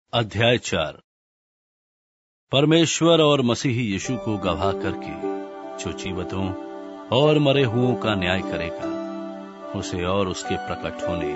अध्याय 4। परमेश्वर और मसीही यीशु को गवाह करके जो जीवितों और मरे हुओं का न्याय करेगा, उसे और उसके प्रकट होने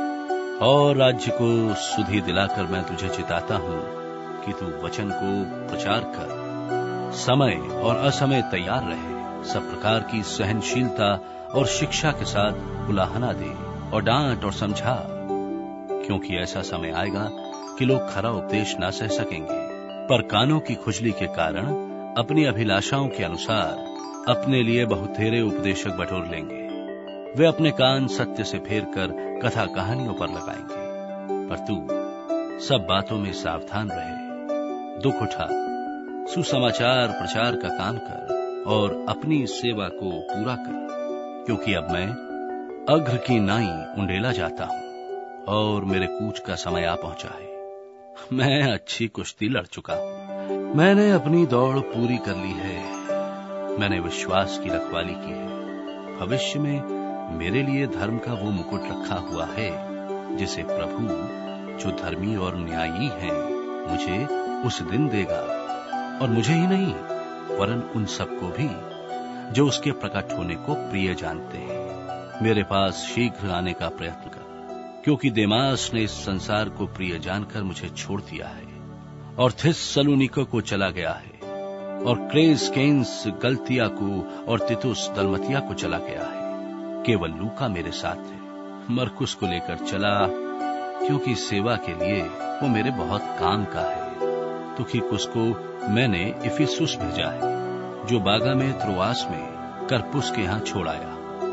और राज्य को सुधि दिलाकर मैं तुझे चिताता हूं कि तू वचन को प्रचार कर, समय और असमय तैयार रहे, सब प्रकार की सहनशीलता और शिक्षा के साथ उलाहना दे और डांट और समझा, क्योंकि ऐसा समय आएगा कि लोग खरा उपदेश ना सह सकेंगे, पर कानों की खुजली के कारण अपनी अभिलाषाओं के अनुसार अपने लिए बहुतेरे उपदेशक बटोर लेंगे। वे अपने कान सत्य से फेरकर कथा कहानियों पर लगाएंगे। पर तू सब बातों में सावधान रहे, दुख उठा, सुसमाचार प्रचार का काम कर और अपनी सेवा को पूरा कर, क्योंकि अब मैं अग्र की नाई उंडेला जाता हूं और मेरे कूच का समय आ पहुंचा है। मैं अच्छी कुश्ती लड़ चुका हूं, मैंने अपनी दौड़ पूरी कर ली है, मैंने विश्वास की रखवाली की है। भविष्य में मेरे लिए धर्म का वो मुकुट रखा हुआ है, जिसे प्रभु जो धर्मी और न्यायी है मुझे उस दिन देगा, और मुझे ही नहीं वरन उन सबको भी जो उसके प्रकट होने को प्रिय जानते हैं। मेरे पास शीघ्र आने का प्रयत्न कर, क्योंकि देमास ने इस संसार को प्रिय जानकर मुझे छोड़ दिया है और थिस्सलुनीके को चला गया है, और क्रेसकेंस गलतिया को और तितुस दलमतिया को चला गया है। केवल लूका मेरे साथ है। मरकुस को लेकर चला, क्योंकि सेवा के लिए वो मेरे बहुत काम का है। तुखिकुस को मैंने इफिसुस भेजा है, जो बागा में त्रोआस में करपुस के यहां छोड़ आया।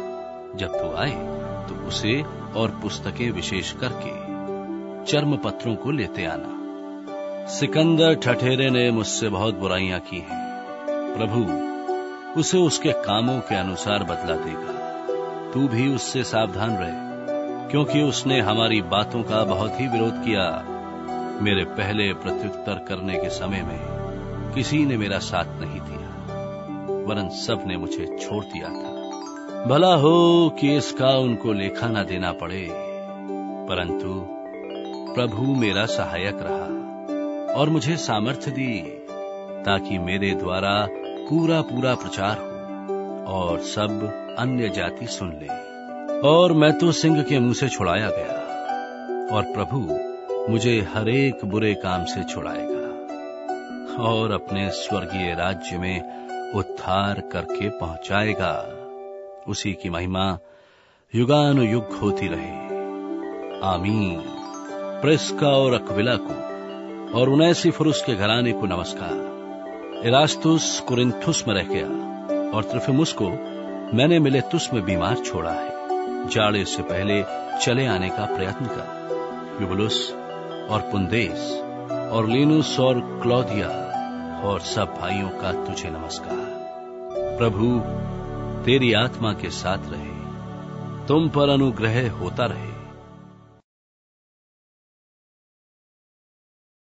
जब तू आए तो उसे और पुस्तकें विशेष करके चर्म पत्रों को लेते आना। सिकंदर ठठेरे ने मुझसे बहुत बुराइयां की हैं। प्रभु उसे उसके कामों के अनुसार बदला देगा। तू भी उससे सावधान रहे, क्योंकि उसने हमारी बातों का बहुत ही विरोध किया। मेरे पहले प्रत्युत्तर करने के समय में किसी ने मेरा साथ नहीं दिया, वरन सब ने मुझे छोड़ दिया था। भला हो कि इसका उनको लेखा न देना पड़े, परंतु प्रभु मेरा सहायक रहा और मुझे सामर्थ्य दी, ताकि मेरे द्वारा पूरा पूरा प्रचार हो और सब अन्य जाति सुन ले। और मैं तो सिंह के मुंह से छुड़ाया गया, और प्रभु मुझे हरेक बुरे काम से छुड़ाएगा और अपने स्वर्गीय राज्य में उद्धार करके पहुंचाएगा। उसी की महिमा युगानुयुग होती रहे। आमीन। प्रिस्का और अक्विला को और उनेसिफुरुस के घराने को नमस्कार। इरास्तुस कुरिन्थुस में रह गया, और त्रोफिमुस को मैंने मिलेतुस में बीमार छोड़ा है। जाड़े से पहले चले आने का प्रयत्न कर। यूबुलुस और पुंदेस और लीनुस और क्लौदिया और सब भाइयों का तुझे नमस्कार। प्रभु तेरी आत्मा के साथ रहे, तुम पर अनुग्रह होता रहे।